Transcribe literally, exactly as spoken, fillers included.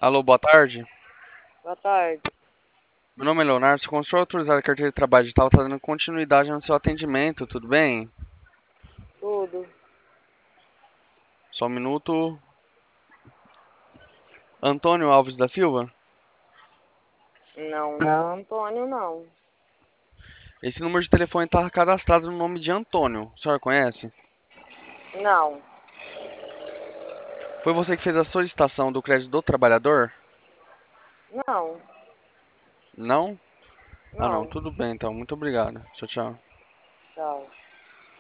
Alô, boa tarde. Boa tarde. Meu nome é Leonardo, sou consultor autorizado da carteira de trabalho digital, tá dando continuidade no seu atendimento, tudo bem? Tudo? Só um minuto. Antônio Alves da Silva? Não, não, Antônio, não. Esse número de telefone está cadastrado no nome de Antônio. A senhora conhece? Não, Foi você que fez a solicitação do crédito do trabalhador? não, Não? Ah, não. não. Tudo bem, então. Muito obrigado. Tchau, tchau. Tchau.